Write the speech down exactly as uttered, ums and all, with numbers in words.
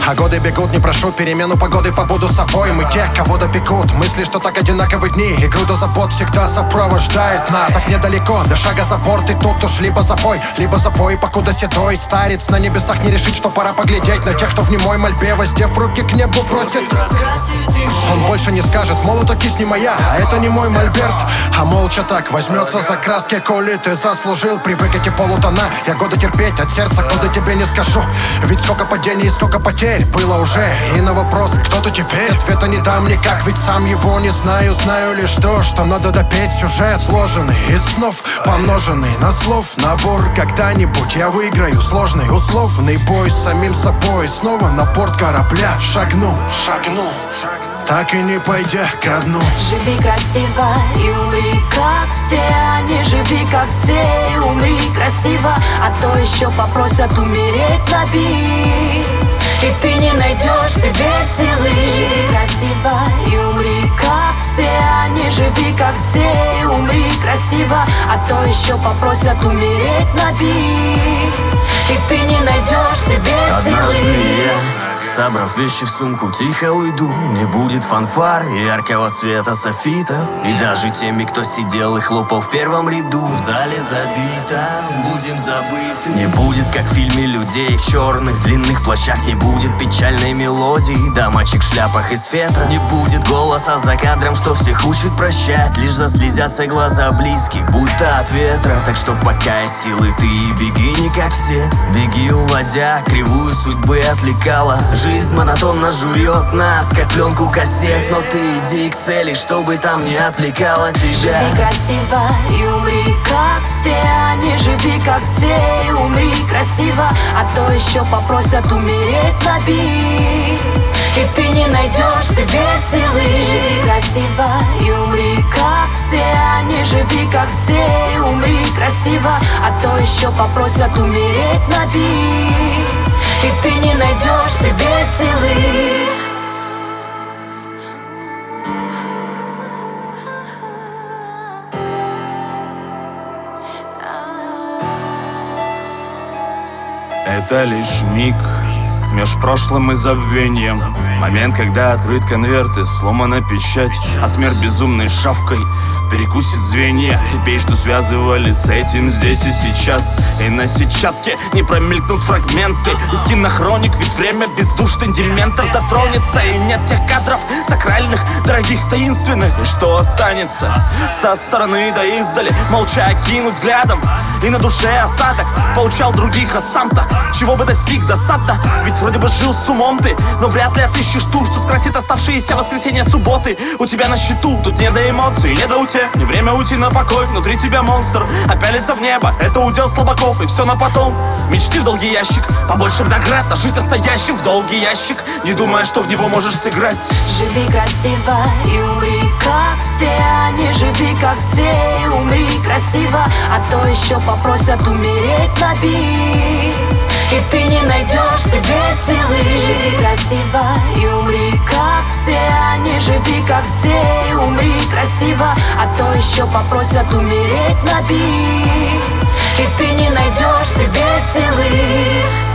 А годы бегут, не прошу перемену погоды, побуду собой. Мы те, кого допекут мысли, что так одинаковы дни, и груда забот всегда сопровождает нас. Так недалеко, до шага за борт, и тут уж либо запой, либо запой, покуда седой старец на небесах не решит, что пора поглядеть на тех, кто в немой мольбе, воздев руки к небу, просит. Он больше не скажет, мол, это кисть не моя, а это не мой мольберт. А молча так возьмется за краски, коли ты заслужил. Привык эти полутона, я годы терпеть от сердца, куда тебе не скажу. Ведь сколько падений и сколько потерь было уже. И на вопрос, кто ты теперь, ответа не дам никак, ведь сам его не знаю. Знаю лишь то, что надо допеть сюжет, сложенный из снов, помноженный на слов набор. Когда-нибудь я выиграю сложный условный бой с самим собой. Снова на борт корабля шагну, шагну, так и не пойдя ко дну. Живи красиво и умри как все, а не живи как все и умри красиво. А то еще попросят умереть на бис, и ты не найдешь себе силы. Живи красиво и умри как все, а не живи как все и умри красиво. А то еще попросят умереть на бис, и ты не найдешь себе силы. Однажды я, собрав вещи в сумку, тихо уйду. Не будет фанфар и яркого света софитов, и даже теми, кто сидел и хлопал в первом ряду. В зале забито, будем забыты. Не будет, как в фильме, людей в черных длинных плащах. Не будет печальной мелодии, дамочек в шляпах из фетра. Не будет голоса за кадром, что всех учит прощать. Лишь заслезятся глаза близких, будто от ветра. Так что пока есть силы, ты беги не как все. Беги, уводя кривую судьбы от лекала. Жизнь монотонно жует нас, как пленку кассет. Но ты иди к цели, чтобы там не отвлекала тебя. Живи красиво и умри как все, а не живи как все и умри красиво. А то еще попросят умереть на бис, и ты не найдешь себе силы. Живи красиво и умри как все, а не живи как все и умри красиво. А то еще попросят умереть на бис, и ты не найдешь себе силы. Это лишь миг меж прошлым и забвением. Момент, когда открыт конверт и сломана печать, а смерть безумной шавкой перекусит звенья цепей, что связывали с этим здесь и сейчас. И на сетчатке не промелькнут фрагменты из кинохроник, ведь время бездушный дементор дотронется. И нет тех кадров сакральных, дорогих, таинственных. И что останется со стороны да издали, молча окинуть взглядом, и на душе осадок. Поучал других, а сам-то чего бы достиг досадно. Ведь вроде бы жил с умом ты, но вряд ли отыщешь ту, что скрасит оставшиеся воскресенья субботы. У тебя на счету, тут не до эмоций, не до утех. Не время уйти на покой, внутри тебя монстр, а пялится в небо, это удел слабаков. И все на потом, мечты в долгий ящик, побольше наград, а жить настоящим в долгий ящик, не думая, что в него можешь сыграть. Живи красиво и умри как все, а не живи как все и умри красиво. А то еще попросят умереть на бис, и ты не найдешь себе силы. Живи красиво и умри как все, а не живи как все и умри красиво. А то еще попросят умереть на бис, и ты не найдешь себе силы.